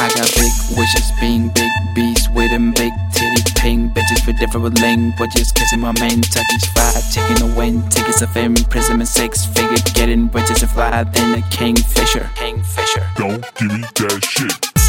I got big wishes, being big beast with them big titty pink bitches with different languages, kissing my main Turkish fried chicken to win tickets of imprisonment, 6-figure, getting riches and fly than a kingfisher. Don't give me that shit.